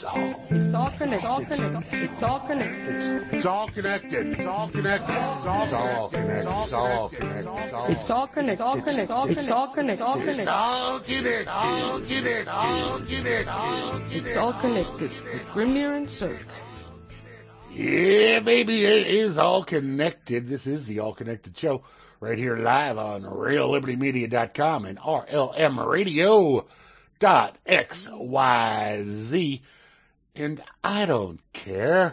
It's all connected. It's all connected. It's all connected. It's all connected. It's all connected. It's all connected. It's all connected. It's all connected. It's all connected. All connected. All connected. All connected. All connected. It's all connected with Grimnir and Cirque. Yeah, baby, it is all connected. This is the All Connected Show right here live on RealLibertyMedia.com and RLMRadio.xyz. And I don't care.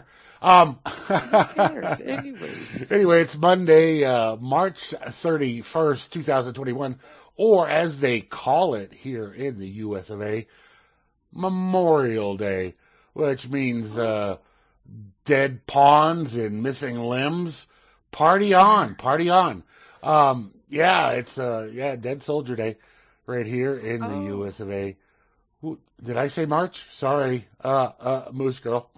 Anyway, it's Monday, March 31st, 2021, or as they call it here in the US of A, Memorial Day, which means dead pawns and missing limbs. Party on, party on. It's Dead Soldier Day right here in the US of A. Did I say March? Sorry, Moose Girl.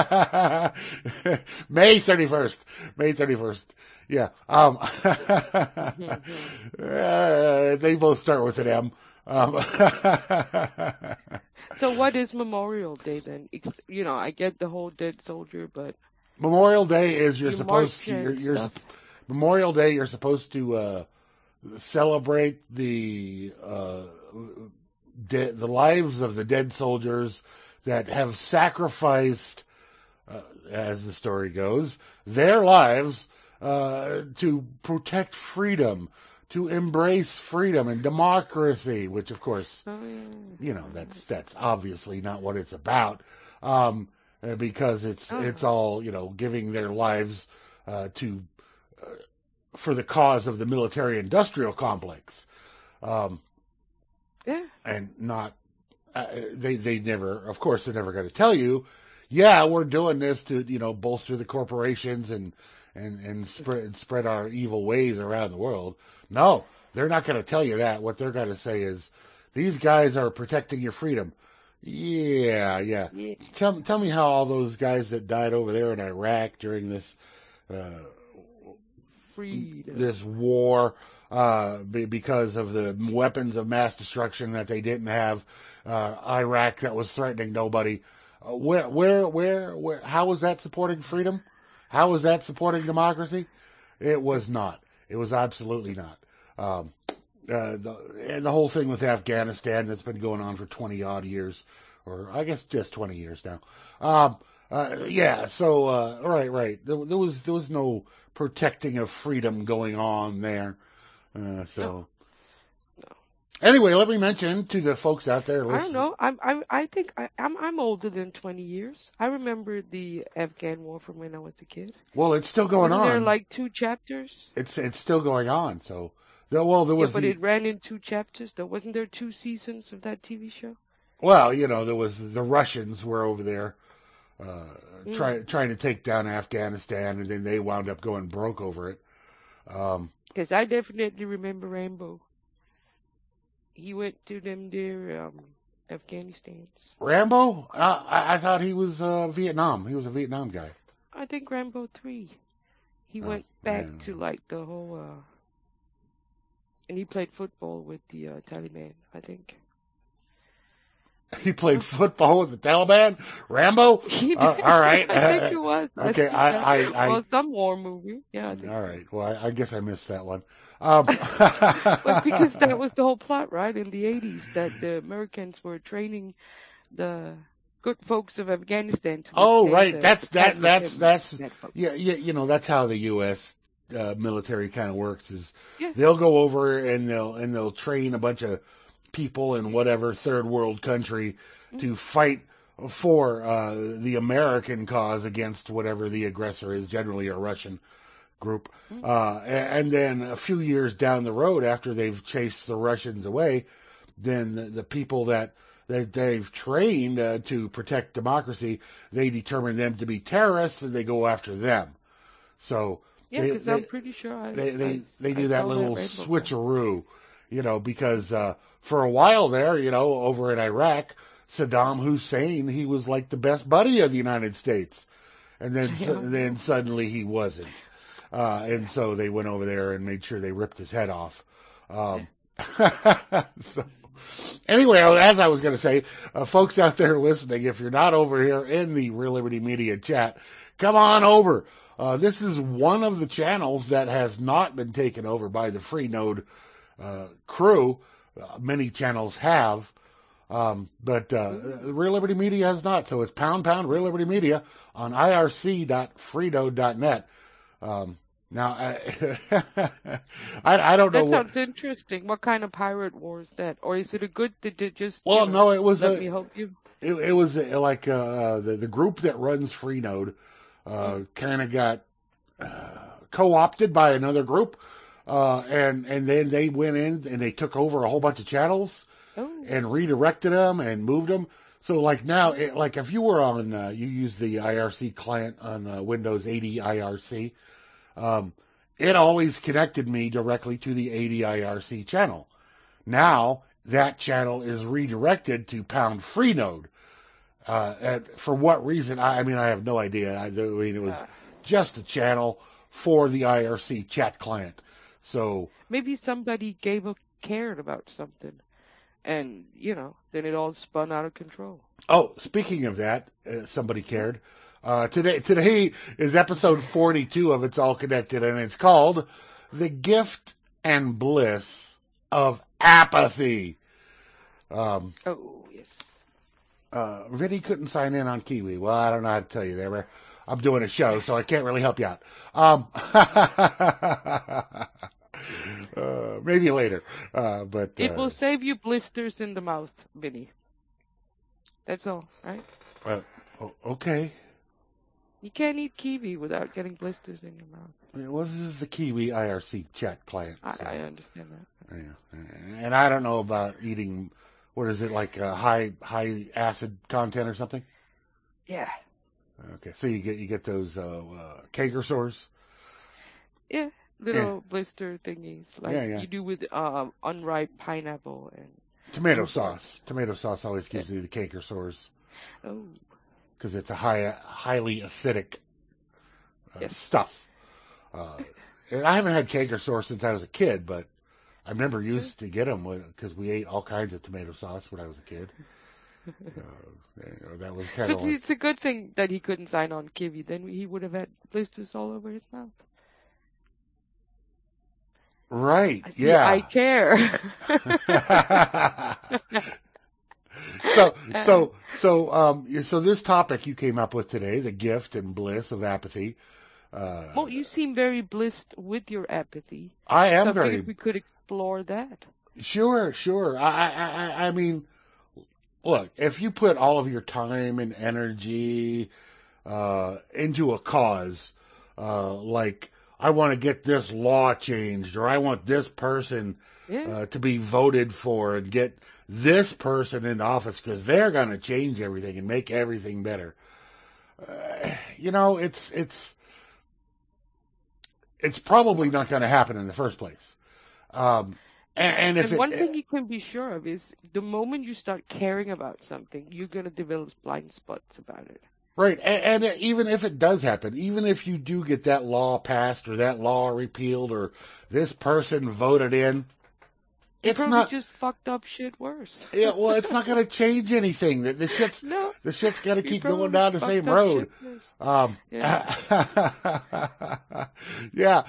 May 31st. May 31st. Yeah. They both start with an M. So what is Memorial Day then? I get the whole dead soldier, but Memorial Day is Memorial Day you're supposed to celebrate the lives of the dead soldiers that have sacrificed, as the story goes, their lives to protect freedom, to embrace freedom and democracy, which of course, that's obviously not what it's about, because it's all, giving their lives for the cause of the military-industrial complex. And not, they never, of course, they're never going to tell you, we're doing this to, bolster the corporations and spread our evil ways around the world. No, they're not going to tell you that. What they're going to say is, these guys are protecting your freedom. Yeah. Tell me how all those guys that died over there in Iraq during this this war, because of the weapons of mass destruction that they didn't have, Iraq that was threatening nobody. Where? How was that supporting freedom? How was that supporting democracy? It was not. It was absolutely not. And the whole thing with Afghanistan that's been going on for 20 odd years, or I guess just 20 years now. Right. There was no protecting of freedom going on there. No. Anyway, let me mention to the folks out there listening. I don't know. I think I'm older than 20 years. I remember the Afghan War from when I was a kid. Well, it's still going on. There like 2 chapters. It's still going on. So, there was. But it ran in 2 chapters. Wasn't there 2 seasons of that TV show? Well, there was the Russians were over there trying to take down Afghanistan, and then they wound up going broke over it. Because I definitely remember Rambo. He went to them there, Afghanistan. Rambo? I thought he was Vietnam. He was a Vietnam guy. I think Rambo 3. He went back to like the whole, and he played football with the Taliban, I think. He played football with the Taliban? Rambo? All right. I think it was. Okay, well, some war movie. Yeah. All right. Well, I guess I missed that one. But because that was the whole plot, right? In the 80s, that the Americans were training the good folks of Afghanistan to right. That's how the U.S. Military kind of works. They'll go over and they'll train a bunch of people in whatever third world country to fight for the American cause against whatever the aggressor is, generally a Russian group. And then a few years down the road, after they've chased the Russians away, then the people that they've trained to protect democracy, they determine them to be terrorists and they go after them. So because I'm pretty sure they do that little switcheroo, because for a while there, over in Iraq, Saddam Hussein, he was like the best buddy of the United States, and then suddenly he wasn't. And so they went over there and made sure they ripped his head off. Anyway, as I was going to say, folks out there listening, if you're not over here in the Real Liberty Media chat, come on over. This is one of the channels that has not been taken over by the Freenode crew. Many channels have, but Real Liberty Media has not. So it's # Real Liberty Media on irc.freenode.net. Now, I don't know. That sounds interesting. What kind of pirate war is that? Or is it a good that just no, it was let me help you? It was like the group that runs Freenode kind of got co-opted by another group, and then they went in and they took over a whole bunch of channels and redirected them and moved them. So like now, like if you were on, you use the IRC client on Windows 80 IRC, it always connected me directly to the 80 IRC channel. Now that channel is redirected to # Freenode. And for what reason? I mean, I have no idea. I mean, it was just a channel for the IRC chat client. So maybe somebody cared about something, and then it all spun out of control. Oh, speaking of that, somebody cared. Today is episode 42 of It's All Connected, and it's called The Gift and Bliss of Apathy. Yes. Vinny couldn't sign in on Kiwi. Well, I don't know how to tell you there. I'm doing a show, so I can't really help you out. Maybe later. But it will save you blisters in the mouth, Vinny. That's all, right? Okay. You can't eat kiwi without getting blisters in your mouth. Well, this is the Kiwi IRC chat client. So. I understand that. Yeah. And I don't know about eating, what is it, like high acid content or something? Yeah. Okay, so you get those Kager sores? Yeah, little blister thingies like you do with unripe pineapple and tomato sauce. Tomato sauce always gives you the Kager sores. Oh. Because it's a highly acidic stuff. And I haven't had Kager sauce since I was a kid, but I remember used to get them because we ate all kinds of tomato sauce when I was a kid. That was kind of. It's a good thing that he couldn't sign on Kiwi. Then he would have had blisters all over his mouth. Right. Yeah. I care. So this topic you came up with today, the gift and bliss of apathy. Well, you seem very blissed with your apathy. I am so very. I we could explore that. Sure. I mean, look, if you put all of your time and energy into a cause, like I want to get this law changed, or I want this person to be voted for and get this person in office because they're going to change everything and make everything better. It's probably not going to happen in the first place. And one thing you can be sure of is the moment you start caring about something, you're going to develop blind spots about it. Right, and even if it does happen, even if you do get that law passed or that law repealed or this person voted in, it's probably just fucked up shit worse. Yeah, well, it's not going to change anything. The shit's got to keep going down the same road. Yeah.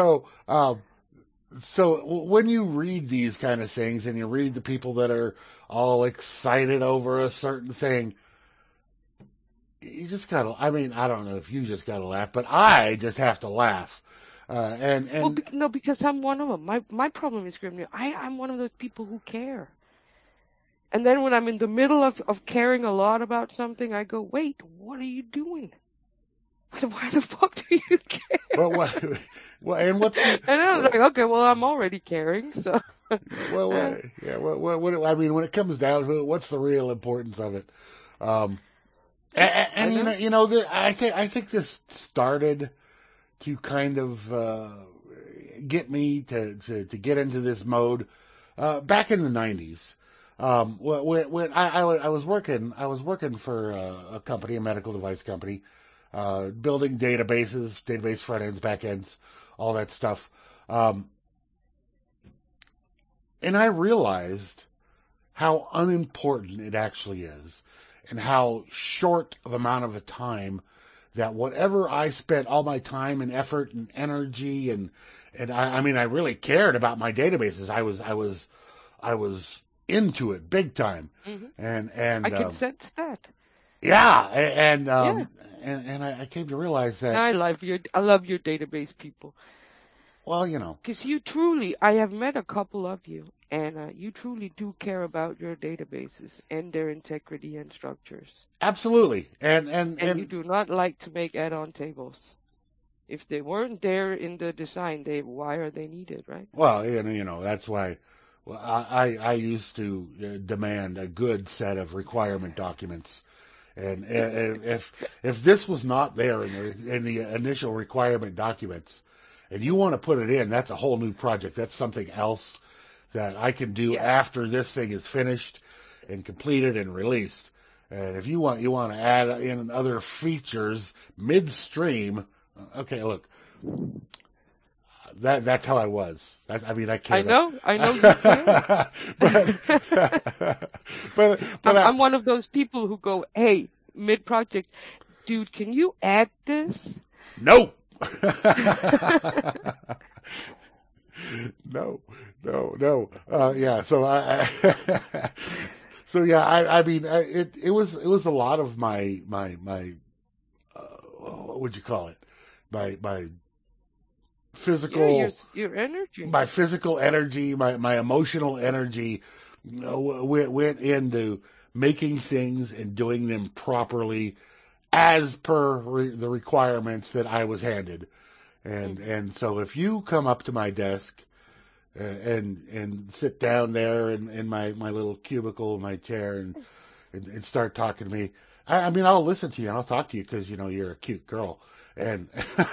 So when you read these kind of things and you read the people that are all excited over a certain thing, you just gotta. I mean, I don't know if you just gotta laugh, but I just have to laugh. Because I'm one of them. My problem is, Grim, I'm one of those people who care. And then when I'm in the middle of caring a lot about something, I go, wait, what are you doing? Why the fuck do you care? And what's and I was like, okay, well, I'm already caring, so. I mean, when it comes down to it, what's the real importance of it? I think this started to kind of get me to get into this mode back in the 90s. When I was working for a company, a medical device company, building databases, database front ends, back ends, all that stuff. And I realized how unimportant it actually is, and how short of amount of a time that whatever I spent all my time and effort and energy and I mean I really cared about my databases. I was into it big time, and I can sense that. Yeah, and I came to realize that I love your database people. Well, you know, because you truly, I have met a couple of you, and you truly do care about your databases and their integrity and structures. Absolutely, and you do not like to make add-on tables. If they weren't there in the design, why are they needed, right? Well, you know that's why. Well, I used to demand a good set of requirement documents, and if this was not there in the initial requirement documents, and you want to put it in, that's a whole new project. That's something else that I can do after this thing is finished and completed and released. And if you want to add in other features midstream, okay, look, that's how I was. I mean, I can't. I know you can. but I'm one of those people who go, hey, mid-project, dude, can you add this? No. No. Yeah. So so yeah. I mean, it was a lot of my what would you call it? My physical, your energy, my physical energy, my emotional energy, went into making things and doing them properly as per the requirements that I was handed. And so if you come up to my desk and sit down there in my little cubicle, my chair, and start talking to me, I mean, I'll listen to you and I'll talk to you because, you know, you're a cute girl. And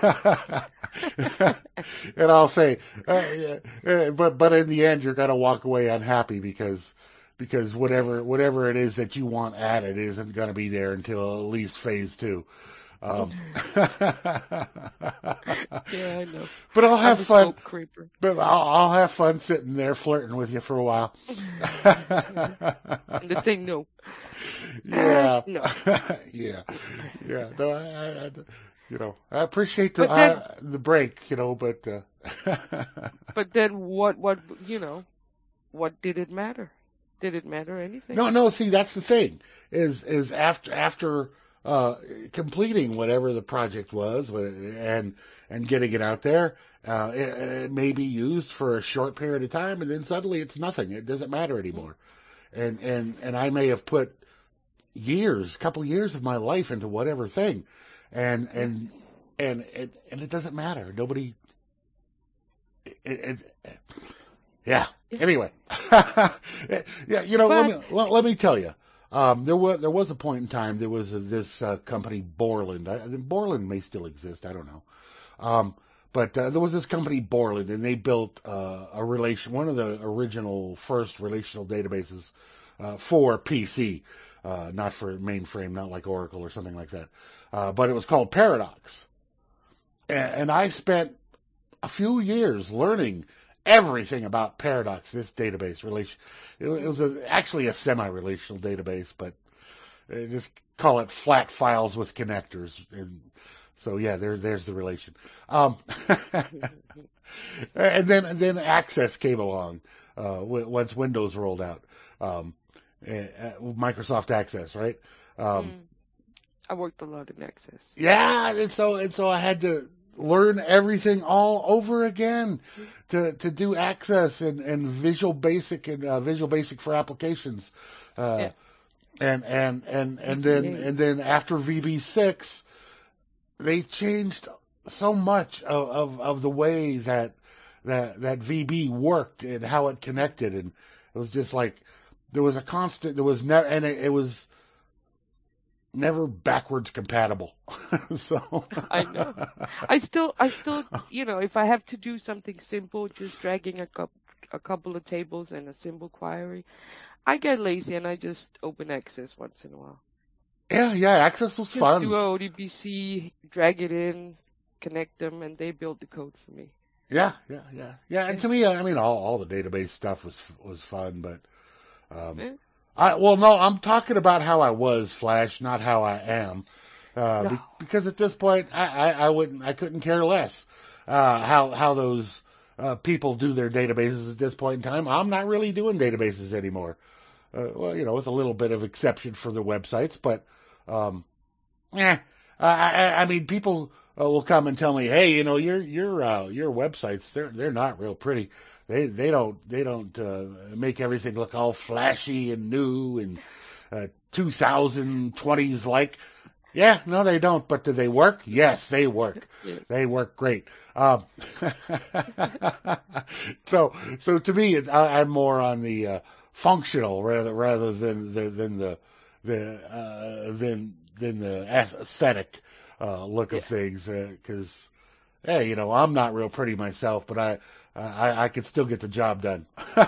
and I'll say, but in the end, you're gonna walk away unhappy because whatever it is that you want added isn't gonna be there until at least phase 2. Yeah, I know. But I'll have fun. But I'll have fun sitting there flirting with you for a while. And the thing, no. Yeah. No. Yeah. No, I you know, I appreciate the break, you know, but but then what you know, what did it matter? Did it matter anything? No, see, that's the thing. Is after completing whatever the project was and getting it out there, it may be used for a short period of time, and then suddenly it's nothing. It doesn't matter anymore. And I may have put a couple years of my life into whatever thing. And it doesn't matter. Nobody. Yeah. Anyway, yeah. You know, let me tell you. There was a point in time. There was this company Borland. Borland may still exist. I don't know. But there was this company Borland, and they built one of the original first relational databases for PC, not for mainframe, not like Oracle or something like that. But it was called Paradox. And I spent a few years learning everything about Paradox, this database relation. It was actually a semi-relational database, but just call it flat files with connectors. And so yeah, there's the relation. And then Access came along once Windows rolled out. Microsoft Access, right? I worked a lot in Access. Yeah, and so I had to learn everything all over again to do Access and Visual Basic and Visual Basic for applications. And then after VB6, they changed so much of the way that VB worked and how it connected, and it was just like there was a constant. There was never, and it was never backwards compatible. So I know. I still, you know, if I have to do something simple, just dragging a couple of tables and a simple query, I get lazy and I just open Access once in a while. Yeah, Access was fun. Do a ODBC, drag it in, connect them, and they build the code for me. Yeah. And to me, I mean, all the database stuff was fun, but No, I'm talking about how I was, Flash, not how I am. No. Because at this point, I couldn't care less how those people do their databases at this point in time. I'm not really doing databases anymore. With a little bit of exception for the websites, but I mean, people will come and tell me, hey, your websites they're not real pretty. They don't make everything look all flashy and new and 2020s like. Yeah, no, they don't. But do they work? Yes, they work. Yes. They work great. So to me, I'm more on the functional rather than the aesthetic look of things. Because hey, I'm not real pretty myself, but I could still get the job done.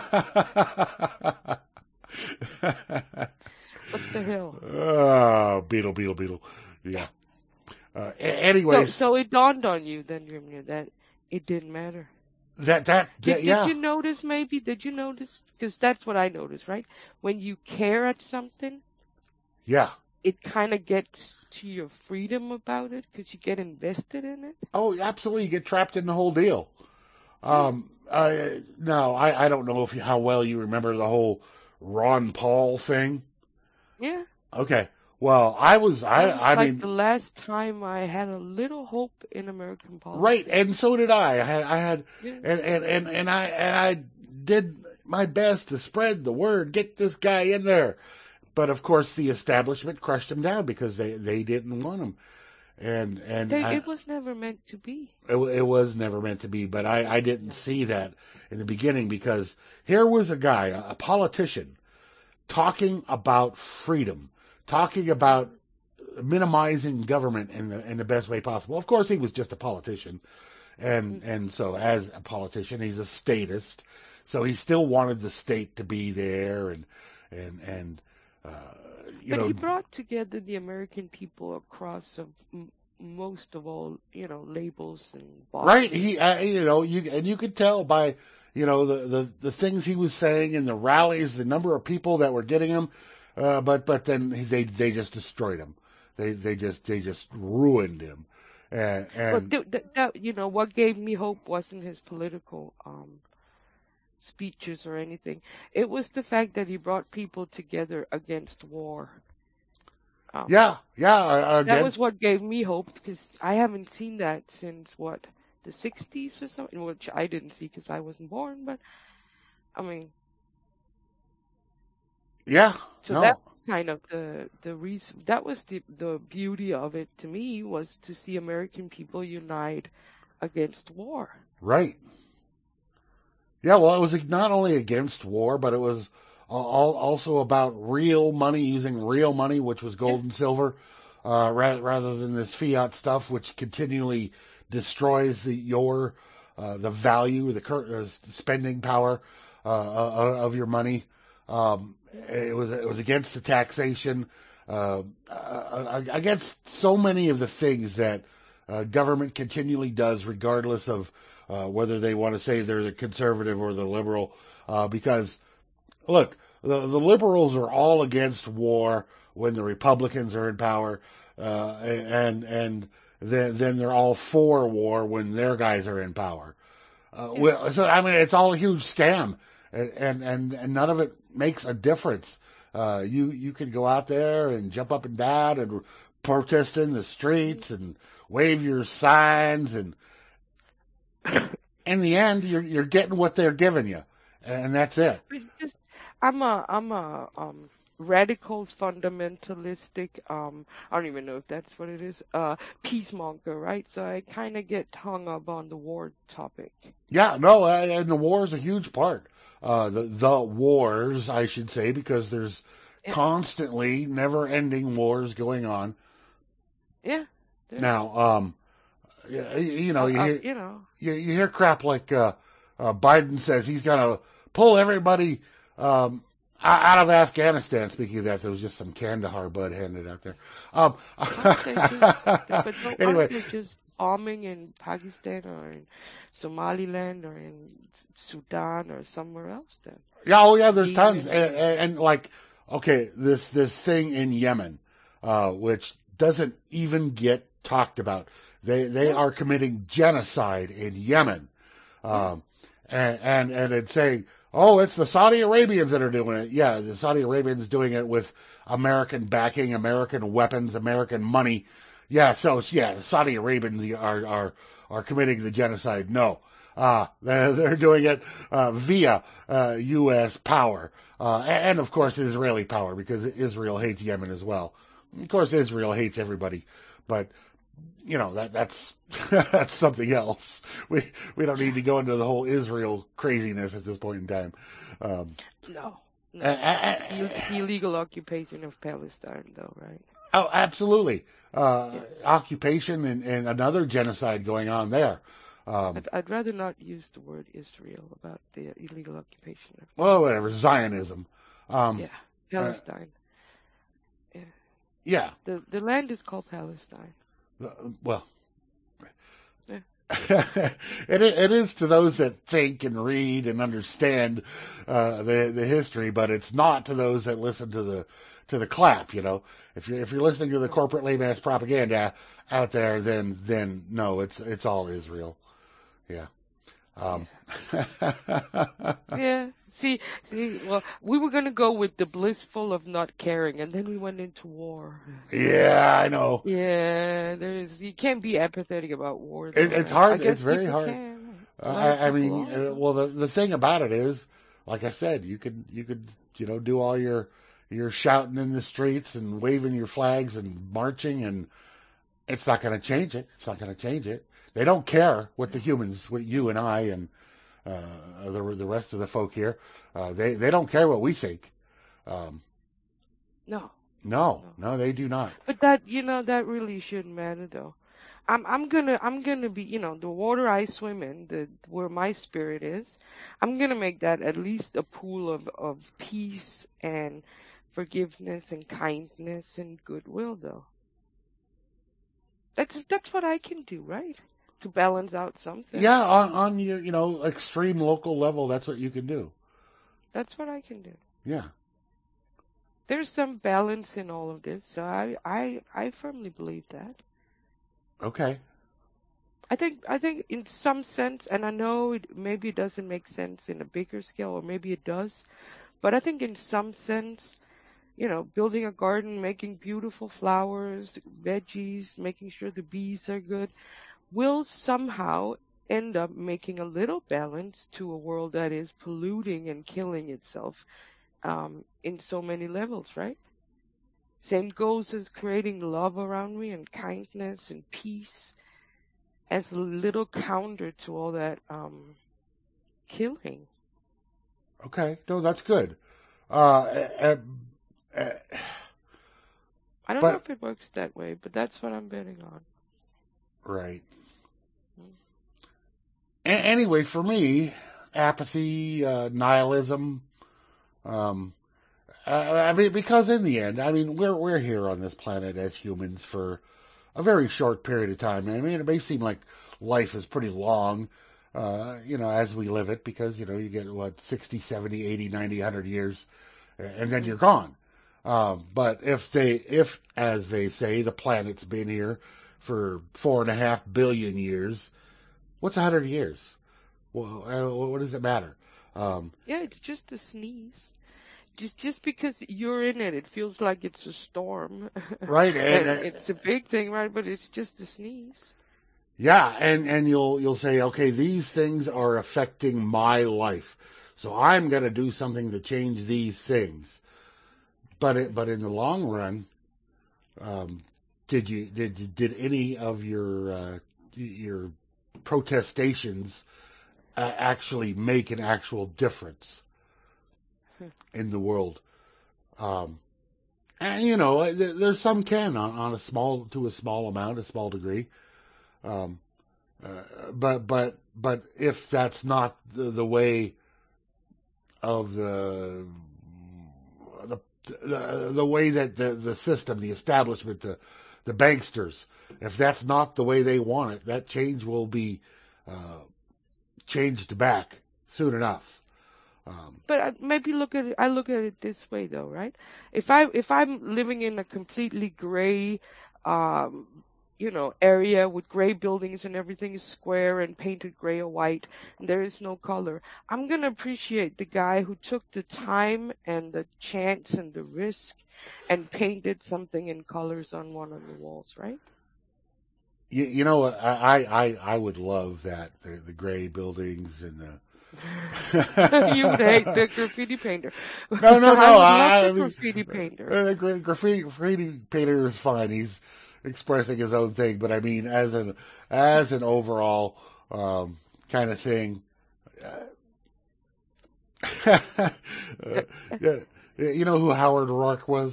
What the hell? Oh, beetle. Yeah. Anyways. So it dawned on you then, that it didn't matter. Yeah. Did you notice maybe? Did you notice? Because that's what I noticed, right? When you care at something. Yeah. It kind of gets to your freedom about it because you get invested in it. Oh, absolutely. You get trapped in the whole deal. No, I don't know how well you remember the whole Ron Paul thing. Yeah. Okay. Well, I mean, the last time I had a little hope in American politics. Right, and so did I. I had, and I did my best to spread the word, get this guy in there. But of course, the establishment crushed him down because they didn't want him. It was never meant to be. It was never meant to be, but I didn't see that in the beginning because here was a guy, a politician, talking about freedom, talking about minimizing government in the best way possible. Of course, he was just a politician, and so as a politician, he's a statist, so he still wanted the state to be there, But he brought together the American people across most of all, labels and boxes. Right. He, you could tell by, the things he was saying in the rallies, the number of people that were getting him, but then they just destroyed him. They just ruined him. What gave me hope wasn't his political speeches or anything. It was the fact that he brought people together against war. That was what gave me hope because I haven't seen that since the 60s or something, which I didn't see because I wasn't born. But I mean, So that's kind of the reason. That was the beauty of it to me, was to see American people unite against war. Right. Yeah, well, it was not only against war, but it was also about real money, using real money, which was gold and silver, rather than this fiat stuff, which continually destroys the value, the spending power of your money. It was against the taxation, against so many of the things that government continually does, regardless of whether they want to say they're the conservative or the liberal, because look, the liberals are all against war when the Republicans are in power, and then they're all for war when their guys are in power. So I mean, it's all a huge scam, and none of it makes a difference. You can go out there and jump up and down and protest in the streets and wave your signs, and in the end, you're getting what they're giving you, and that's it. I'm a radical fundamentalistic. I don't even know if that's what it is. Peacemonger, right? So I kind of get hung up on the war topic. Yeah, no, and the war is a huge part. The wars, I should say, because there's constantly, never-ending wars going on. Yeah. Now, you hear crap like Biden says he's going to pull everybody out of Afghanistan. Speaking of that, there was just some Kandahar bud handed out there. Anyway, just bombing in Pakistan or in Somaliland or in Sudan or somewhere else then. Yeah, oh yeah, there's tons, and like, okay, this thing in Yemen, which doesn't even get talked about. They are committing genocide in Yemen, and it's saying, oh, it's the Saudi Arabians that are doing it. Yeah, the Saudi Arabians doing it with American backing, American weapons, American money. Yeah, so yeah, the Saudi Arabians are committing the genocide. No. They're doing it via U.S. power, and of course Israeli power, because Israel hates Yemen as well. Of course, Israel hates everybody, but you know that's that's something else. We don't need to go into the whole Israel craziness at this point in time. No. Illegal occupation of Palestine, though, right? Oh, absolutely. Occupation and another genocide going on there. I'd rather not use the word Israel about the illegal occupation of. Well, whatever, Zionism. Palestine. Yeah. The land is called Palestine. Well, it is to those that think and read and understand the history, but it's not to those that listen to the clap. You know, if you're listening to the corporate lame ass propaganda out there, then no, it's all Israel. Yeah. Yeah. See. Well, we were going to go with the blissful of not caring, and then we went into war. Yeah, I know. Yeah, you can't be apathetic about war. It's hard. It's very hard. I mean, well, the thing about it is, like I said, you could do all your shouting in the streets and waving your flags and marching, and it's not going to change it. It's not going to change it. They don't care what the humans, what you and I and the rest of the folk here, they don't care what we think. No, they do not. But that that really shouldn't matter though. I'm gonna be the water I swim in, where my spirit is. I'm gonna make that at least a pool of peace and forgiveness and kindness and goodwill though. That's what I can do, right? To balance out something. Yeah, on your extreme local level, that's what you can do. That's what I can do. Yeah. There's some balance in all of this, so I firmly believe that. Okay. I think in some sense, and I know maybe it doesn't make sense in a bigger scale, or maybe it does, but I think in some sense, building a garden, making beautiful flowers, veggies, making sure the bees are good, will somehow end up making a little balance to a world that is polluting and killing itself in so many levels, right? Same goes as creating love around me and kindness and peace as a little counter to all that killing. Okay, no, that's good. I don't know if it works that way, but that's what I'm betting on. Right. Anyway, for me, apathy, nihilism. I mean, because in the end, I mean, we're here on this planet as humans for a very short period of time. I mean, it may seem like life is pretty long, as we live it, because you get 60, 70, 80, 90, 100 years, and then you're gone. But if, as they say, the planet's been here for 4.5 billion years, what's 100 years? Well, what does it matter? Yeah, it's just a sneeze. Just because you're in it feels like it's a storm. Right, and it's a big thing, right? But it's just a sneeze. Yeah, and you'll say, okay, these things are affecting my life, so I'm going to do something to change these things. But in the long run, did any of your protestations actually make an actual difference in the world? And there's some can on a small amount, a small degree. But if that's not the way of the way that the system, the establishment, the banksters, if that's not the way they want it, that change will be changed back soon enough. But maybe look at it. I look at it this way, though, right? If I'm living in a completely gray, area with gray buildings and everything is square and painted gray or white, and there is no color, I'm gonna appreciate the guy who took the time and the chance and the risk and painted something in colors on one of the walls, right? You know what? I would love that the gray buildings and the. You would hate the graffiti painter. No. I would love the graffiti painter. The graffiti painter is fine. He's expressing his own thing, but I mean, as an overall kind of thing. You know who Howard Rourke was?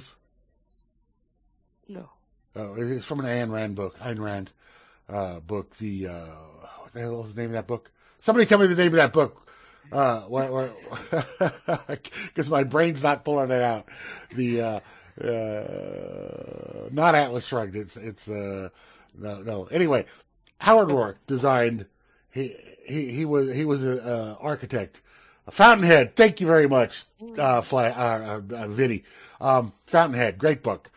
No. Oh, it's from an Ayn Rand book. Ayn Rand book. What the hell is the name of that book? Somebody tell me the name of that book. Because my brain's not pulling it out. Not Atlas Shrugged. It's no. Anyway, Howard Rourke designed. He was an architect. A Fountainhead. Thank you very much, Vinny. Fountainhead. Great book.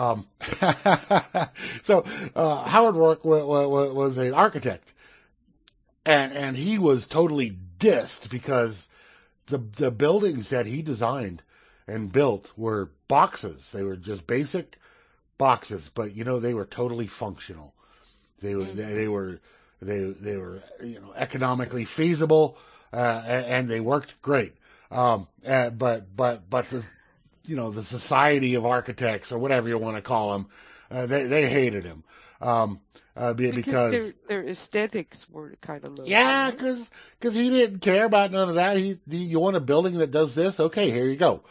So Howard Rourke was an architect, and he was totally dissed because the buildings that he designed and built were boxes. They were just basic boxes, but they were totally functional. They were economically feasible, and they worked great. But the Society of Architects, or whatever you want to call them, they hated him. Because their aesthetics were kind of low. Yeah, because he didn't care about none of that. You want a building that does this? Okay, here you go.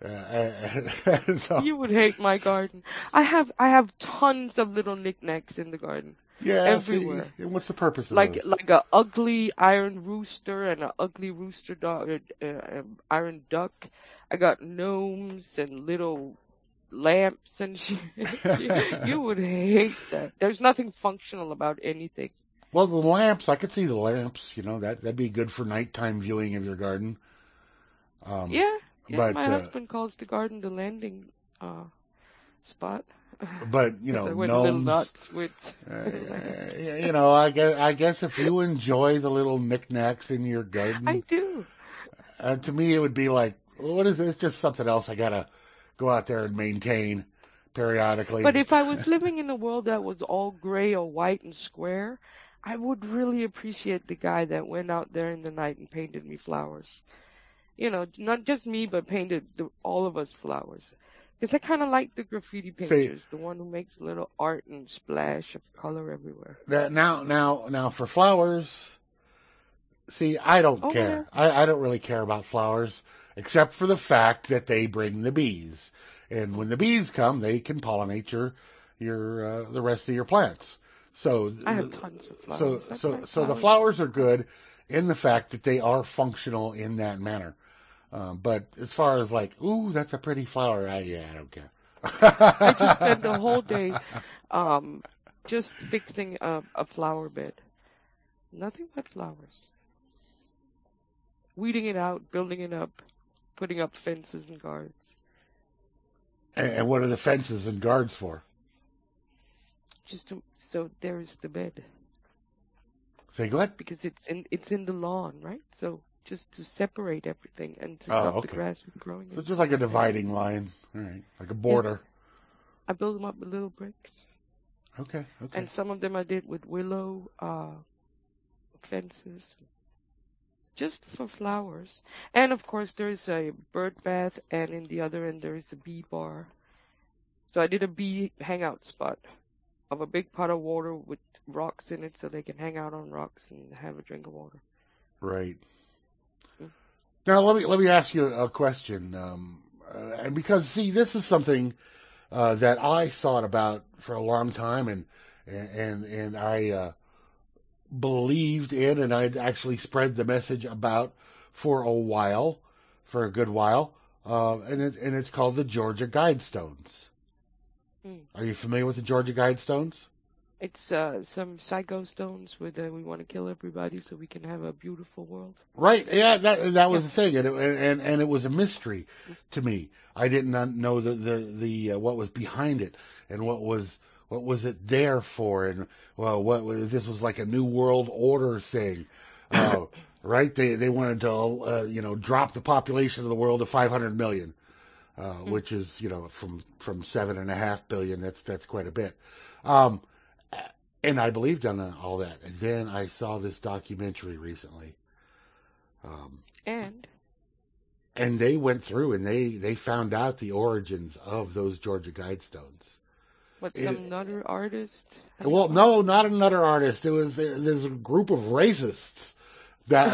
So, you would hate my garden. I have tons of little knickknacks in the garden. Yeah, everywhere. See, what's the purpose of like those? Like a ugly iron rooster and a ugly rooster dog, iron duck. I got gnomes and little lamps and shit. You would hate that. There's nothing functional about anything. Well, the lamps, I could see the lamps. That'd be good for nighttime viewing of your garden. Yeah, but my husband calls the garden the landing spot. But gnomes. Little nuts with. I guess if you enjoy the little knickknacks in your garden, I do. To me, it would be like, what is this? It's just something else I gotta go out there and maintain periodically. But if I was living in a world that was all gray or white and square, I would really appreciate the guy that went out there in the night and painted me flowers. Not just me, but painted all of us flowers. Because I kind of like the graffiti painters, the one who makes little art and splash of color everywhere. Now for flowers, see, I don't care. I don't really care about flowers, except for the fact that they bring the bees. And when the bees come, they can pollinate your the rest of your plants. So I have tons of flowers. So the flowers are good in the fact that they are functional in that manner. But as far as like, ooh, that's a pretty flower, I don't care. I just spent the whole day just fixing a flower bed. Nothing but flowers. Weeding it out, building it up, putting up fences and guards. And what are the fences and guards for? So there's the bed. Say what? Because it's in the lawn, right? So just to separate everything and to stop the grass from growing. So it's just like a dividing line, all right, like a border. Yeah. I build them up with little bricks. Okay. And some of them I did with willow fences, just for flowers. And of course there's a bird bath, and in the other end there is a bee bar. So I did a bee hangout spot of a big pot of water with rocks in it, so they can hang out on rocks and have a drink of water. Right. Now let me ask you a question, and because see, this is something that I thought about for a long time, and I believed in, and I'd actually spread the message about for a good while, and it's called the Georgia Guidestones. Are you familiar with the Georgia Guidestones? It's some psycho stones where we want to kill everybody so we can have a beautiful world. Right. Yeah, that was the thing, and it was a mystery to me. I did not know the what was behind it, and what was it there for, and this was like a new world order thing, right? They wanted to drop the population of the world to 500 million, which is from 7.5 billion. That's quite a bit. And I believed on all that. And then I saw this documentary recently. And they went through and they found out the origins of those Georgia Guidestones. What, another artist? Well, no, not another artist. There's a group of racists that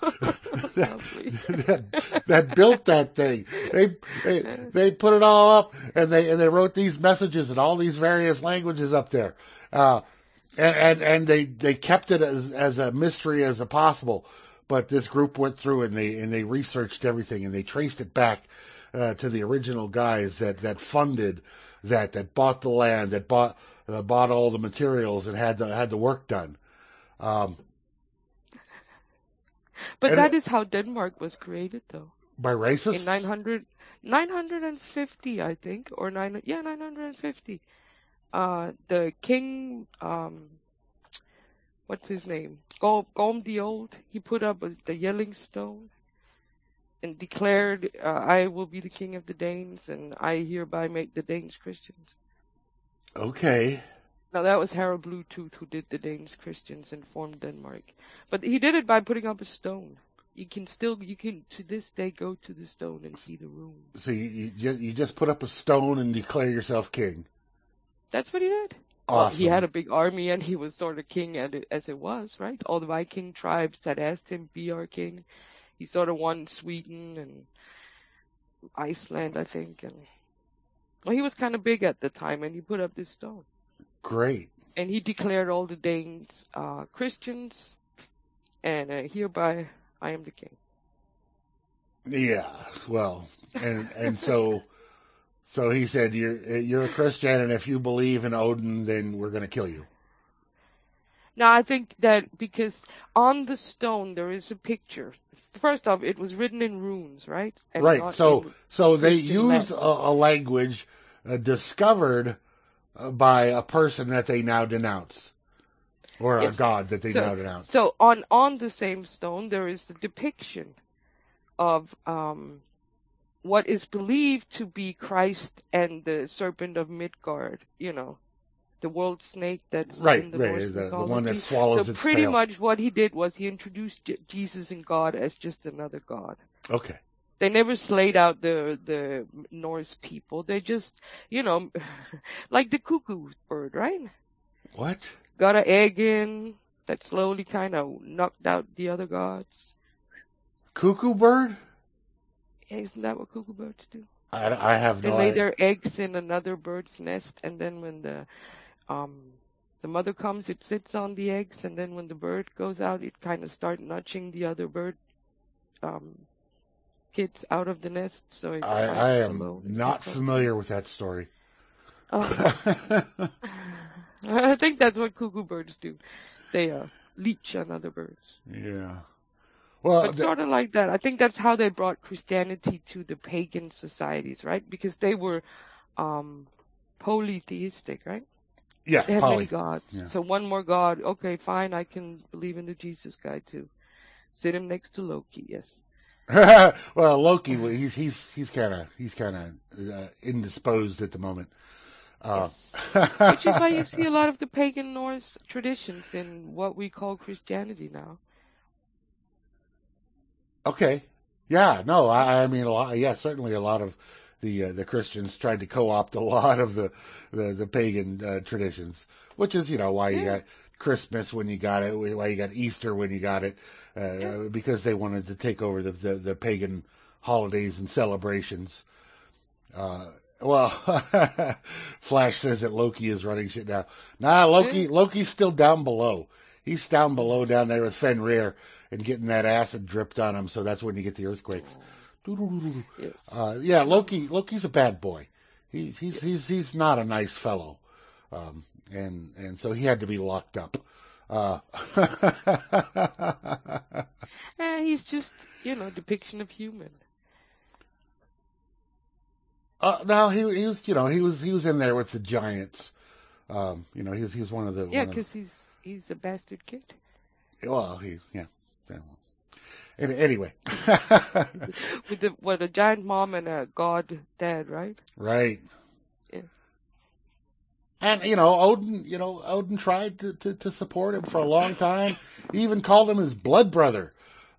that built that thing. They put it all up, and they wrote these messages in all these various languages up there. And they kept it as a mystery as possible, but this group went through and they researched everything, and they traced it back to the original guys that funded that bought the land, that bought all the materials and had the work done. But that is how Denmark was created, though. By racists? In 950, I think, or 950. The king, what's his name? Gorm the Old. He put up the Yelling Stone and declared, "I will be the king of the Danes, and I hereby make the Danes Christians." Okay. Now that was Harald Bluetooth who did the Danes Christians and formed Denmark, but he did it by putting up a stone. You can to this day go to the stone and see the runes. So you just put up a stone and declare yourself king. That's what he did. Awesome. Well, he had a big army, and he was sort of king as it was, right? All the Viking tribes had asked him, "Be our king." He sort of won Sweden and Iceland, I think, and he was kind of big at the time, and he put up this stone. Great. And he declared all the Danes Christians, and hereby I am the king. Yeah, well, and so he said, you're a Christian, and if you believe in Odin, then we're going to kill you. Now, I think that because on the stone there is a picture. First off, it was written in runes, right? And right. So they use a language discovered by a person that they now denounce, or a god that they now denounce. So on the same stone there is the depiction of what is believed to be Christ and the serpent of Midgard, the world snake that's in the Norse mythology. The one that swallows its tail. So pretty much what he did was he introduced Jesus and God as just another god. Okay. They never slayed out the Norse people. They just, like the cuckoo bird, right? What? Got an egg in that slowly kind of knocked out the other gods. Cuckoo bird? Isn't that what cuckoo birds do? I have no idea. They lay their eggs in another bird's nest, and then when the mother comes, it sits on the eggs, and then when the bird goes out, it kind of starts nudging the other bird kids out of the nest. So it's I am not familiar with that story. I think that's what cuckoo birds do. They leech on other birds. Yeah. Well, but sort of like that. I think that's how they brought Christianity to the pagan societies, right? Because they were polytheistic, right? Yeah, they had many gods. Yeah. So one more god. Okay, fine. I can believe in the Jesus guy too. Sit him next to Loki. Yes. Well, Loki, he's kind of indisposed at the moment. Which is why you see a lot of the pagan Norse traditions in what we call Christianity now. Okay. Yeah. No. I mean, a lot. Yeah. Certainly, a lot of the Christians tried to co-opt a lot of the pagan traditions, which is why you got Christmas when you got it, why you got Easter when you got it, because they wanted to take over the pagan holidays and celebrations. Well, Flash says that Loki is running shit now. Nah, Loki's still down below. He's down below down there with Fenrir and getting that acid dripped on him, so that's when you get the earthquakes. Yeah, Loki's a bad boy. He's not a nice fellow. And so he had to be locked up. He's just, depiction of human. No, he was, he was in there with the giants. He was one of the. Yeah, because he's a bastard kid. Well, anyway. with a giant mom and a god dad, right? Right. Yeah. And Odin tried to support him for a long time. He even called him his blood brother.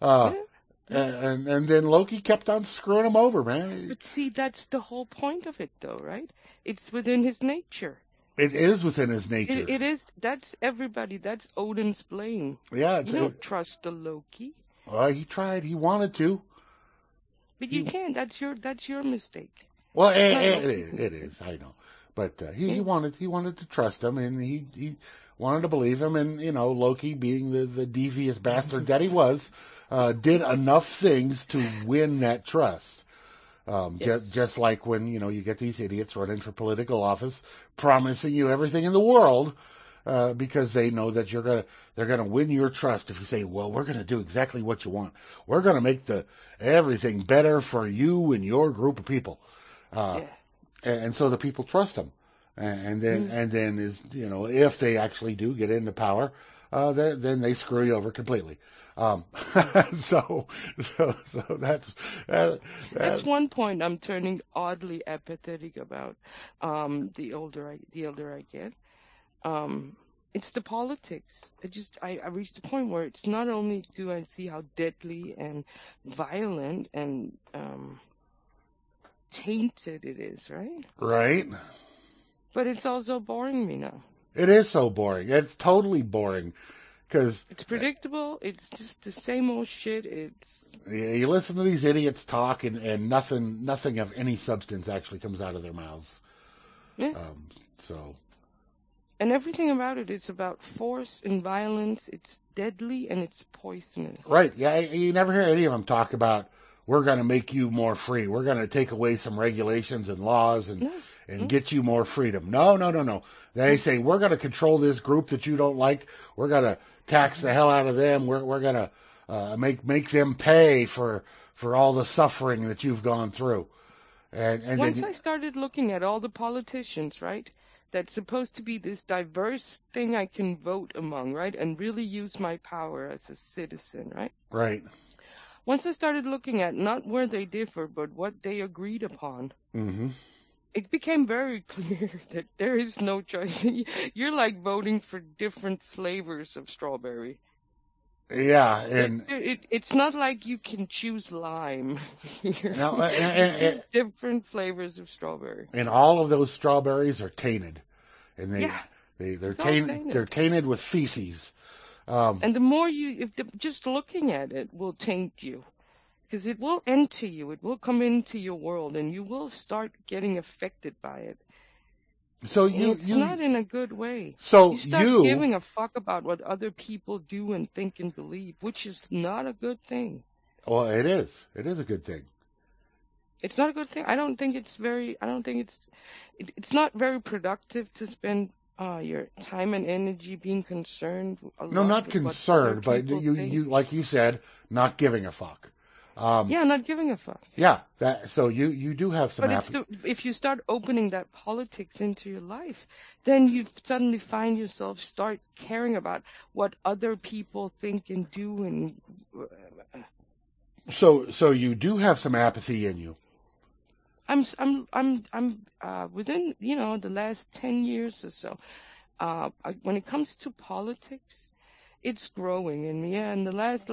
And then Loki kept on screwing him over, man. But see, that's the whole point of it, though, right? It's within his nature. It is within his nature. It is. That's everybody. That's Odin's blame. Yeah. You don't trust the Loki. Well, he tried. He wanted to. But you can't. That's your mistake. Well, it is. I know. But he wanted to trust him, and he wanted to believe him, and Loki, being the devious bastard that he was, did enough things to win that trust. Just like when you get these idiots running for political office, promising you everything in the world, because they know that they're gonna win your trust if you say, well, we're gonna do exactly what you want. We're gonna make everything better for you and your group of people. And so the people trust them, and then if they actually do get into power, then they screw you over completely. So that's one point I'm turning oddly apathetic about. The older I get, it's the politics. I reached a point where it's not only do I see how deadly and violent and tainted it is, right? Right. But it's also boring me now. It is so boring. It's totally boring. Cause it's predictable. It's just the same old shit. You listen to these idiots talk, and nothing of any substance actually comes out of their mouths. Yeah. And everything about it is about force and violence. It's deadly and it's poisonous. Right. Yeah. You never hear any of them talk about, we're going to make you more free. We're going to take away some regulations and laws and get you more freedom. No. They say, we're going to control this group that you don't like. We're going to tax the hell out of them. We're going to make them pay for all the suffering that you've gone through. And once I started looking at all the politicians, right, that's supposed to be this diverse thing I can vote among, right, and really use my power as a citizen, right? Right. Once I started looking at not where they differ, but what they agreed upon, it became very clear that there is no choice. You're like voting for different flavors of strawberry. Yeah, and it's not like you can choose lime. No, different flavors of strawberry. And all of those strawberries are tainted, and they're tainted. They're tainted with feces. And the more just looking at it will taint you, because it will enter you. It will come into your world, and you will start getting affected by it. So it's not in a good way. So you start giving a fuck about what other people do and think and believe, which is not a good thing. Well, it is. It is a good thing. It's not a good thing. I don't think it's not very productive to spend your time and energy being concerned. No, not concerned, but you like you said, not giving a fuck. Not giving a fuck. Yeah, so you do have some. But if you start opening that politics into your life, then you suddenly find yourself start caring about what other people think and do, and so you do have some apathy in you. I'm within the last 10 years or so. When it comes to politics, it's growing in me. Yeah, in the last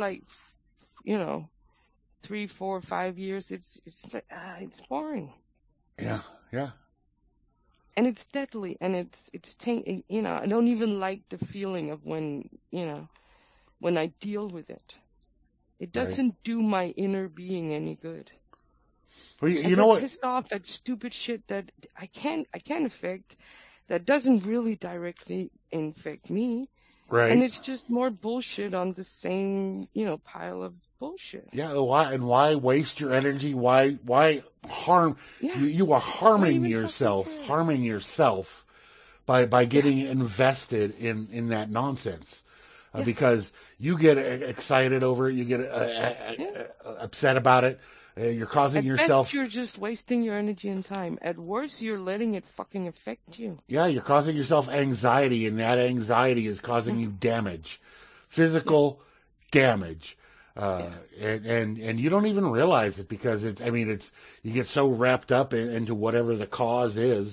3, 4, 5 years, it's boring. Yeah. And it's deadly, and it's I don't even like the feeling of when I deal with it. It doesn't do my inner being any good. Well, you know what? Pissed off at stupid shit that I can't affect, that doesn't really directly infect me. Right. And it's just more bullshit on the same, pile of bullshit. Yeah, why waste your energy? Why harm? Yeah. You are harming yourself by getting invested in that nonsense, because you get excited over it, you get upset about it. You're causing yourself. At best, you're just wasting your energy and time. At worst, you're letting it fucking affect you. Yeah, you're causing yourself anxiety, and that anxiety is causing you damage, physical damage, and you don't even realize it because it's you get so wrapped up into whatever the cause is.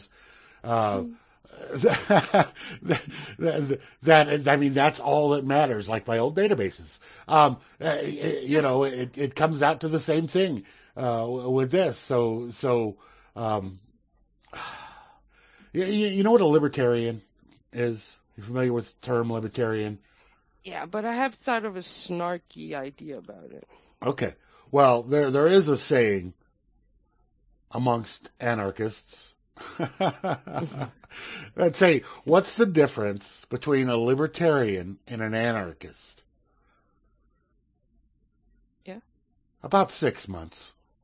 That's all that matters. Like my old databases, it comes out to the same thing with this. So you know what a libertarian is? You familiar with the term libertarian? Yeah, but I have sort of a snarky idea about it. Okay, well there is a saying amongst anarchists. Let's say, what's the difference between a libertarian and an anarchist? Yeah. About 6 months.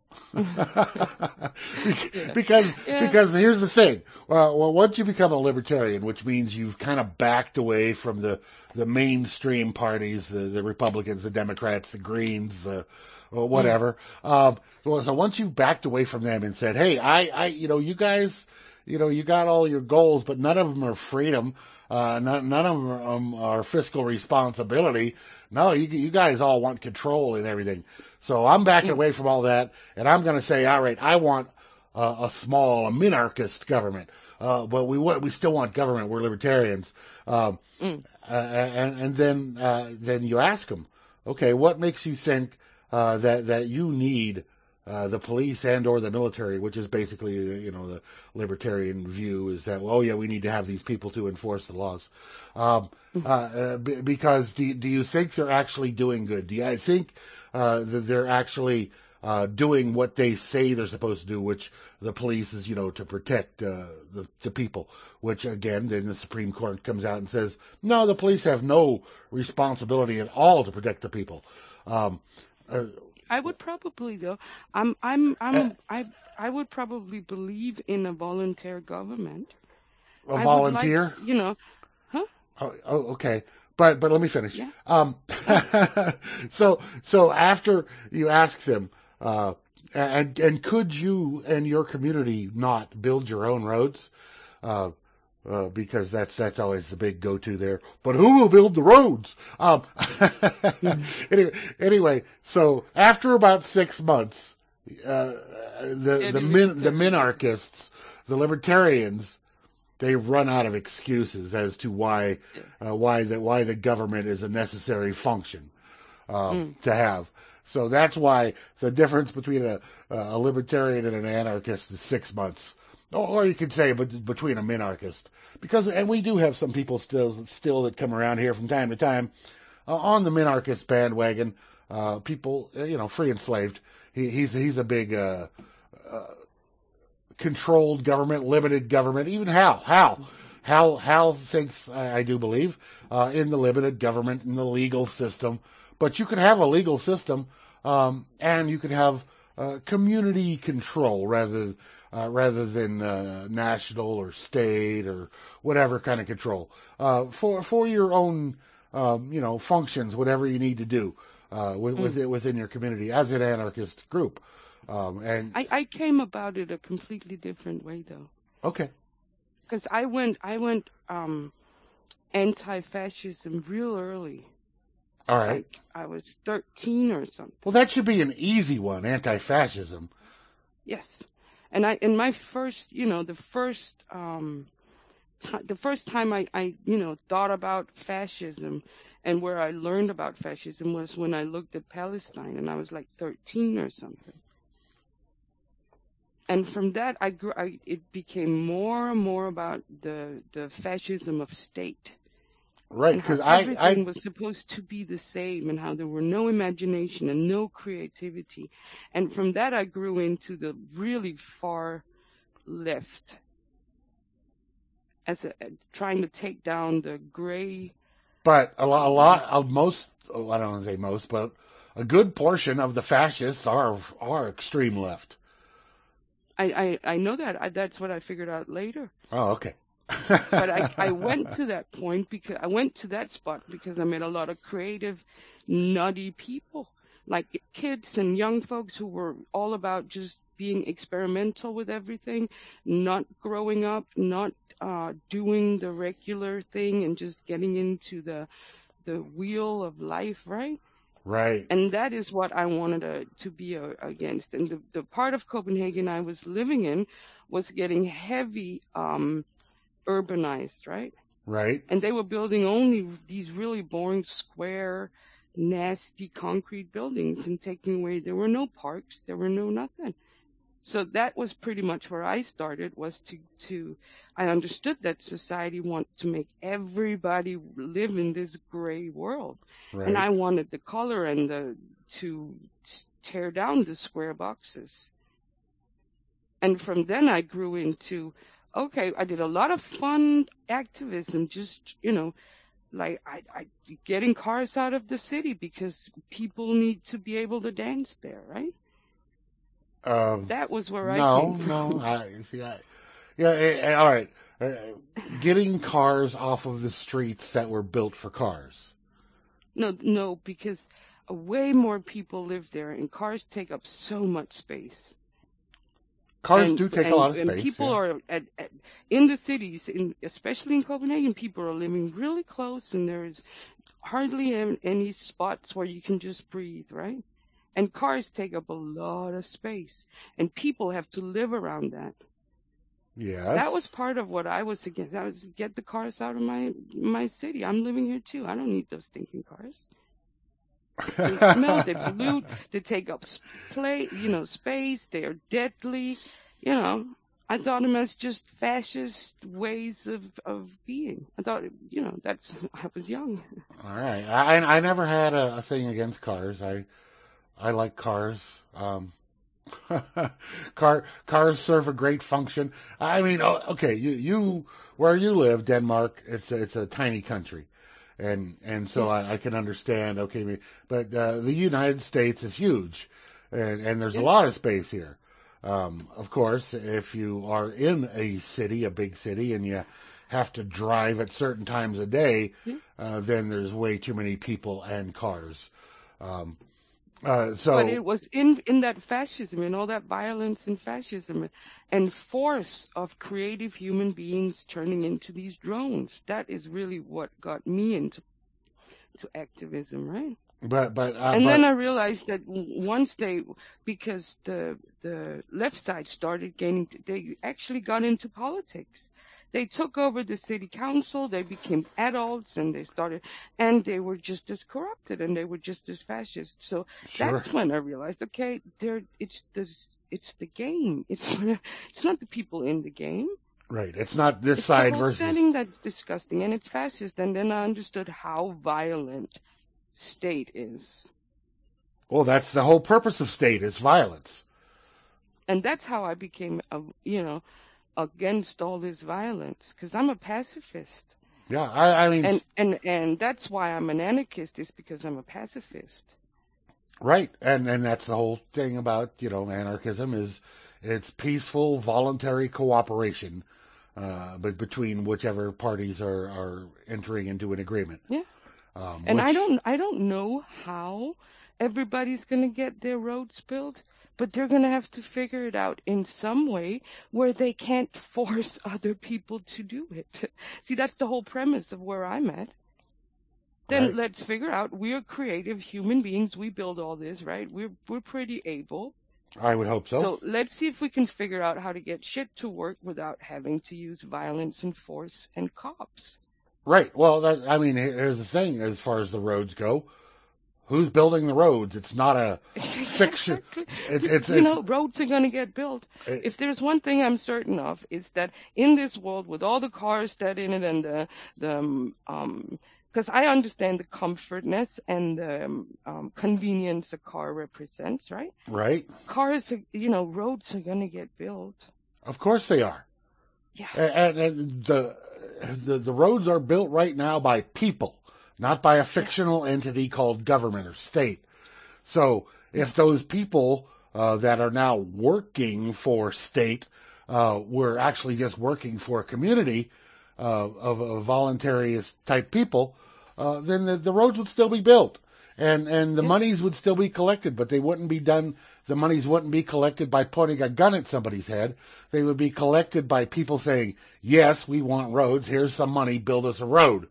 Because here's the thing. Well, once you become a libertarian, which means you've kind of backed away from the mainstream parties, the Republicans, the Democrats, the Greens, or whatever. So once you've backed away from them and said, hey, you guys, you got all your goals, but none of them are freedom. None of them are fiscal responsibility. No, you guys all want control and everything. So I'm backing away from all that, and I'm going to say, all right, I want a minarchist government, but we still want government. We're libertarians. And then you ask them, okay, what makes you think that you need the police and or the military, which is basically the libertarian view is that we need to have these people to enforce the laws, because do you think they're actually doing good? Do you think that they're actually doing what they say they're supposed to do, which the police is to protect the people, which again then the Supreme Court comes out and says no, the police have no responsibility at all to protect the people. I would probably though. I would probably believe in a volunteer government. A volunteer? Huh? Oh, okay. But let me finish. Yeah. So after you ask them, and could you and your community not build your own roads? Because that's always the big go-to there. But who will build the roads? Anyway, so after about 6 months, the minarchists, the libertarians, they run out of excuses as to why the government is a necessary function to have. So that's why the difference between a libertarian and an anarchist is 6 months. Or you could say between a minarchist. And we do have some people still that come around here from time to time on the minarchist bandwagon. People, free and enslaved. He's a big controlled government, limited government. Even Hal thinks, I do believe, in the limited government, in the legal system. But you can have a legal system, and you can have community control rather than national or state or whatever kind of control for your own functions, whatever you need to do within your community as an anarchist group. And I came about it a completely different way though. Okay. Because I went anti-fascism real early. All right. Like I was 13 or something. Well, that should be an easy one, anti-fascism. Yes. And the first time I thought about fascism and where I learned about fascism was when I looked at Palestine, and I was like 13 or something. And from that, it became more and more about the fascism of state. Right, because everything was supposed to be the same, and how there were no imagination and no creativity. And from that, I grew into the really far left, trying to take down the gray. But I don't want to say most, but a good portion of the fascists are extreme left. I know that. That's what I figured out later. Oh, okay. But I went to that point because I went to that spot because I met a lot of creative, nutty people, like kids and young folks who were all about just being experimental with everything, not growing up, not doing the regular thing, and just getting into the wheel of life, right? Right. And that is what I wanted to be against. And the part of Copenhagen I was living in was getting heavy urbanized, right? Right. And they were building only these really boring square, nasty concrete buildings and taking away. There were no parks. There were no nothing. So that was pretty much where I started, was to I understood that society wants to make everybody live in this gray world. Right. And I wanted the color and to tear down the square boxes. And from then I grew into, okay, I did a lot of fun activism, just, like I getting cars out of the city because people need to be able to dance there, right? That was where I came from. All right. Getting cars off of the streets that were built for cars. No, because way more people live there, and cars take up so much space. Cars do take a lot of space. And people are in the cities, especially in Copenhagen, people are living really close, and there's hardly any spots where you can just breathe, right? And cars take up a lot of space, and people have to live around that. Yeah. That was part of what I was against. I was to get the cars out of my city. I'm living here too. I don't need those stinking cars. They smell, they pollute, they take up space. They are deadly. I thought them as just fascist ways of being. I thought, I was young. All right. I never had a thing against cars. I like cars. Cars serve a great function. I mean, okay, you where you live, Denmark, it's a tiny country, and so I can understand. Okay, but the United States is huge, and there's a lot of space here. Of course, if you are in a city, a big city, and you have to drive at certain times a day, then there's way too many people and cars. But it was in that fascism and all that violence and fascism and force of creative human beings turning into these drones. That is really what got me into activism, right? But then I realized that because the left side started they actually got into politics. They took over the city council, they became adults, and they were just as corrupted, and they were just as fascist. So that's when I realized, okay, it's the game. It's not the people in the game. Right. It's not this side versus... It's the whole setting that's disgusting, and it's fascist. And then I understood how violent state is. Well, that's the whole purpose of state, is violence. And that's how I became, against all this violence, because I'm a pacifist. Yeah, I mean... And that's why I'm an anarchist, is because I'm a pacifist. Right, and that's the whole thing about, anarchism is it's peaceful, voluntary cooperation but between whichever parties are entering into an agreement. Yeah. And I don't know how everybody's going to get their roads built, but they're going to have to figure it out in some way where they can't force other people to do it. See, that's the whole premise of where I'm at. Then let's figure out, we're creative human beings. We build all this, right? We're pretty able. I would hope so. So let's see if we can figure out how to get shit to work without having to use violence and force and cops. Right. Well, here's the thing as far as the roads go. Who's building the roads? It's not a fiction. Roads are going to get built. If there's one thing I'm certain of, is that in this world, with all the cars that in it and because I understand the comfortness and the convenience a car represents, right? Right. Cars, roads are going to get built. Of course they are. Yeah. And the roads are built right now by people, not by a fictional entity called government or state. So if those people that are now working for state were actually just working for a community, of voluntarist type people, then the roads would still be built, and the monies would still be collected, but they wouldn't be done. The monies wouldn't be collected by pointing a gun at somebody's head. They would be collected by people saying, "Yes, we want roads. Here's some money. Build us a road."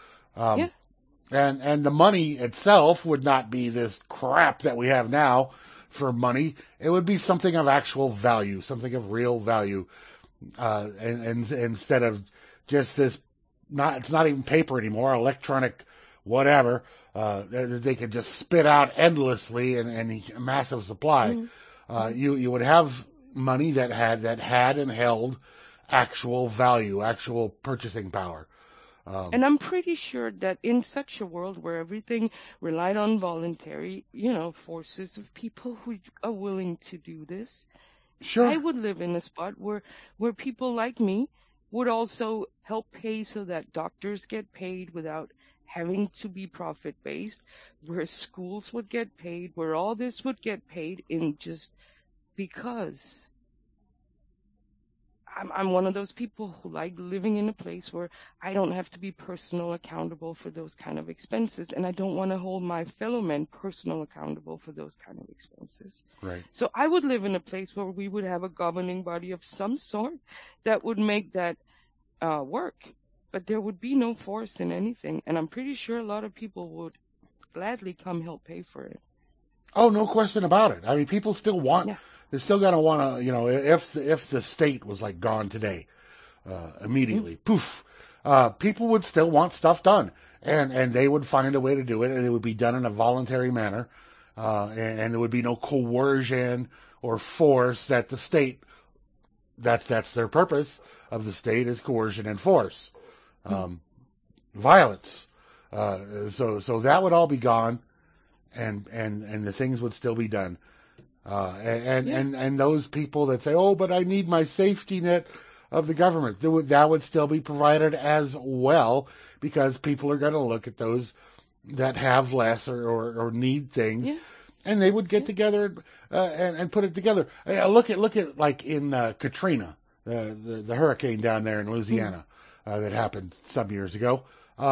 And the money itself would not be this crap that we have now for money. It would be something of actual value, something of real value, and instead of just this. It's not even paper anymore. Electronic, whatever. They could just spit out endlessly and a massive supply. You would have money that had and held actual value, actual purchasing power. And I'm pretty sure that in such a world where everything relied on voluntary, forces of people who are willing to do this, I would live in a spot where people like me would also help pay so that doctors get paid without having to be profit-based, where schools would get paid, where all this would get paid in just because. I'm one of those people who like living in a place where I don't have to be personal accountable for those kind of expenses, and I don't want to hold my fellow men personal accountable for those kind of expenses. Right. So I would live in a place where we would have a governing body of some sort that would make that work, but there would be no force in anything, and I'm pretty sure a lot of people would gladly come help pay for it. Oh, no question about it. I mean, people still want... Yeah. They're still going to want to, if the state was like gone today, immediately, poof, people would still want stuff done, and they would find a way to do it, and it would be done in a voluntary manner, and there would be no coercion or force that the state. That's their purpose of the state is coercion and force, violence. So that would all be gone, and the things would still be done. And those people that say, "Oh, but I need my safety net of the government," that would still be provided as well, because people are going to look at those that have less or need things, and they would get together and put it together. Look at like in Katrina, the hurricane down there in Louisiana that happened some years ago.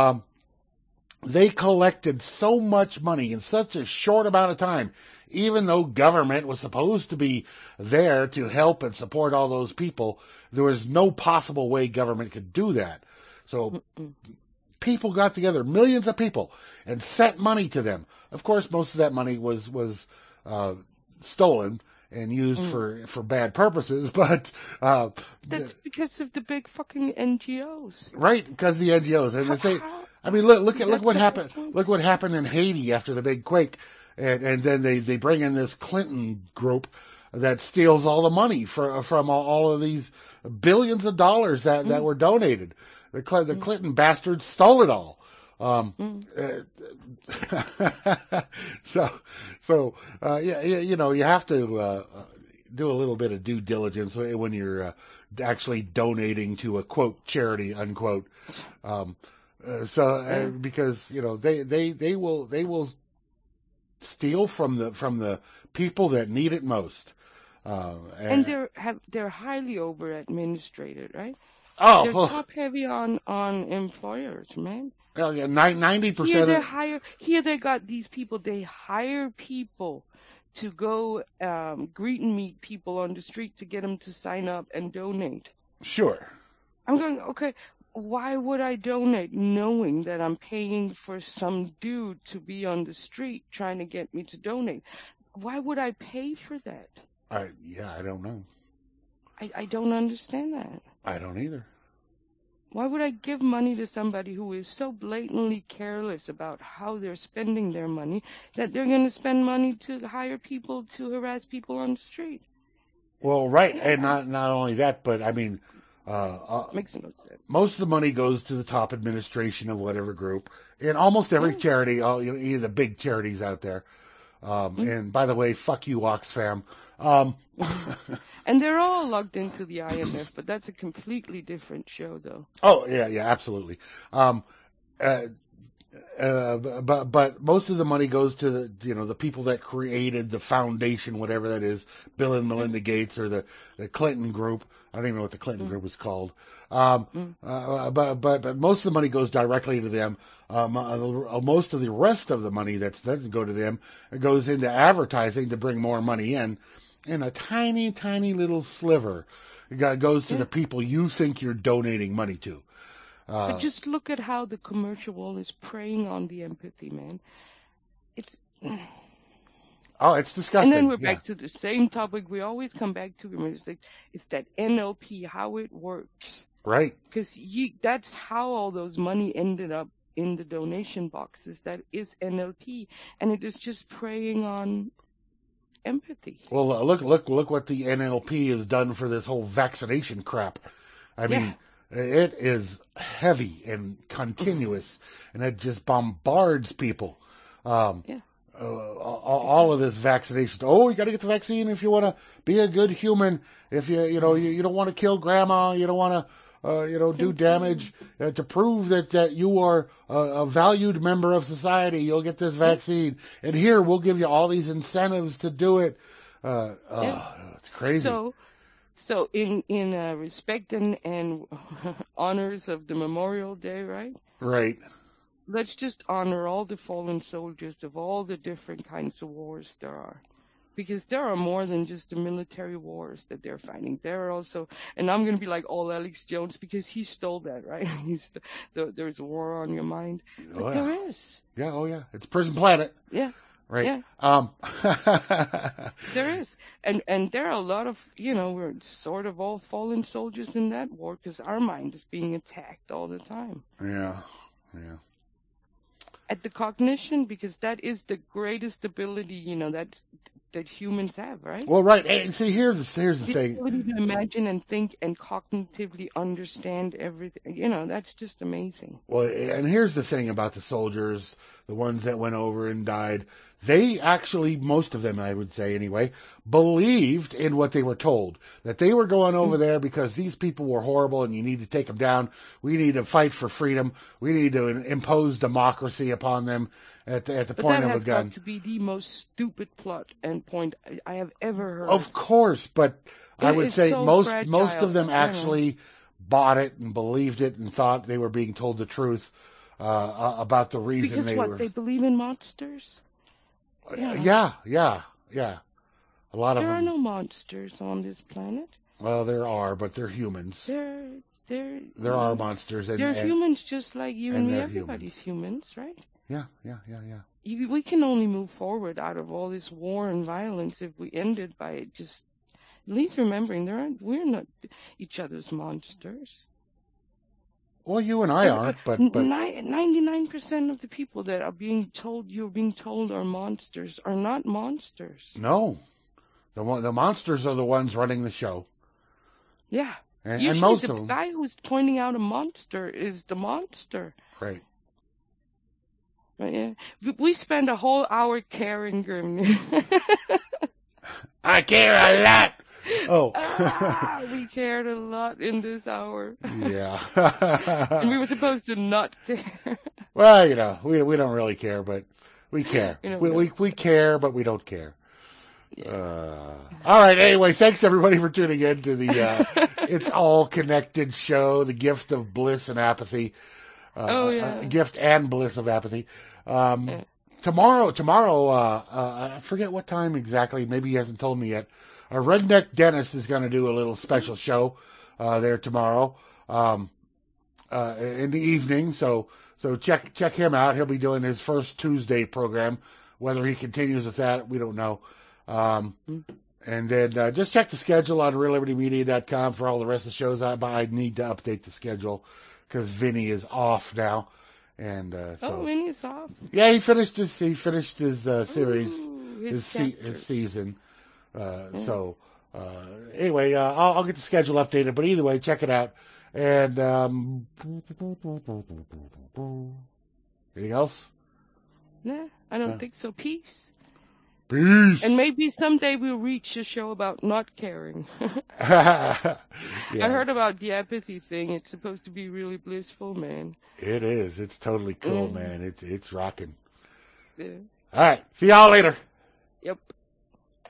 They collected so much money in such a short amount of time. Even though government was supposed to be there to help and support all those people, there was no possible way government could do that. So people got together, millions of people, and sent money to them. Of course, most of that money was stolen and used for bad purposes, but that's because of the big fucking NGOs. Right, because of the NGOs. And they say, I mean, look what happened. Look what happened in Haiti after the big quake. And then they bring in this Clinton group that steals all the money from all of these billions of dollars that were donated. The Clinton bastards stole it all. You have to do a little bit of due diligence when you're actually donating to a quote charity unquote. Because they will steal from the people that need it most, and they're highly over administrated, right? Oh, they're top heavy on employers, man. Well, yeah, 90%. Here they got these people. They hire people to go greet and meet people on the street to get them to sign up and donate. Sure. I'm going, okay. Why would I donate knowing that I'm paying for some dude to be on the street trying to get me to donate? Why would I pay for that? I don't know. I don't understand that. I don't either. Why would I give money to somebody who is so blatantly careless about how they're spending their money that they're going to spend money to hire people to harass people on the street? Well, right, and not only that, but I mean... Makes no sense. Most of the money goes to the top administration of whatever group, in almost every charity, any of the big charities out there. And by the way, fuck you, Oxfam. And they're all logged into the IMF, but that's a completely different show, though. Oh yeah, absolutely. But most of the money goes to the people that created the foundation, whatever that is, Bill and Melinda Gates or the Clinton group. I don't even know what the Clinton group was called. But most of the money goes directly to them. Most of the rest of the money that doesn't go to them, it goes into advertising to bring more money in, and a tiny, tiny little sliver goes to the people you think you're donating money to. But just look at how the commercial world is preying on the empathy, man. It's disgusting. And then we're back to the same topic we always come back to. It's that NLP, how it works. Right. Because that's how all those money ended up in the donation boxes. That is NLP, and it is just preying on empathy. Well, look what the NLP has done for this whole vaccination crap. I mean, it is heavy and continuous, and it just bombards people. All of this vaccination. Oh, you got to get the vaccine if you want to be a good human. If you don't want to kill grandma, you don't want to do damage to prove that you are a valued member of society. You'll get this vaccine, and here we'll give you all these incentives to do it. It's crazy. So in respect and honors of the Memorial Day, right? Right. Let's just honor all the fallen soldiers of all the different kinds of wars there are. Because there are more than just the military wars that they're fighting. There are also, and I'm going to be like all Alex Jones because he stole that, right? There's a war on your mind. But there is. Yeah, oh yeah. It's Prison Planet. Yeah. Right. Yeah. There is. And there are a lot of, we're sort of all fallen soldiers in that war because our mind is being attacked all the time. Yeah. At the cognition, because that is the greatest ability, that humans have, right? Well, right. And see, here's the thing. The ability to imagine and think and cognitively understand everything. That's just amazing. Well, and here's the thing about the soldiers, the ones that went over and died. They actually, most of them, I would say anyway, believed in what they were told. That they were going over there because these people were horrible and you need to take them down. We need to fight for freedom. We need to impose democracy upon them at the point of a gun. But that has got to be the most stupid plot and point I have ever heard. Of course, but I would say so most fragile, of them actually bought it and believed it and thought they were being told the truth about the reason because they believe in monsters? Yeah. A lot of them. There are no monsters on this planet. Well, there are, but they're humans. There are monsters. They're humans just like you and me. Everybody's humans, right? Yeah. We can only move forward out of all this war and violence if we end it by just at least remembering we're not each other's monsters. Well, you and I aren't, but 99% of the people that you're being told are monsters are not monsters. No, the monsters are the ones running the show. Yeah, and most of them. The guy who's pointing out a monster is the monster. Right. Yeah. We spend a whole hour caring, Grim. I care a lot. Oh. We cared a lot in this hour. Yeah. And we were supposed to not care. Well, we don't really care, but we care. We care, but we don't care. Yeah. All right. Anyway, thanks everybody for tuning in to the It's All Connected show, the gift of bliss and apathy. Gift and bliss of apathy. Tomorrow, I forget what time exactly. Maybe he hasn't told me yet. Redneck Dennis is going to do a little special show there tomorrow in the evening. So check him out. He'll be doing his first Tuesday program. Whether he continues with that, we don't know. And then just check the schedule on reallibertymedia.com for all the rest of the shows. I need to update the schedule because Vinny is off now. And Vinny's off. Yeah, he finished his series, his season. Anyway, I'll get the schedule updated, but either way, check it out. And anything else? No, I don't think so. Peace. Peace. And maybe someday we'll reach a show about not caring. Yeah. I heard about the apathy thing. It's supposed to be really blissful, man. It is. It's totally cool, man. It's rocking. Yeah. All right. See y'all later. Yep.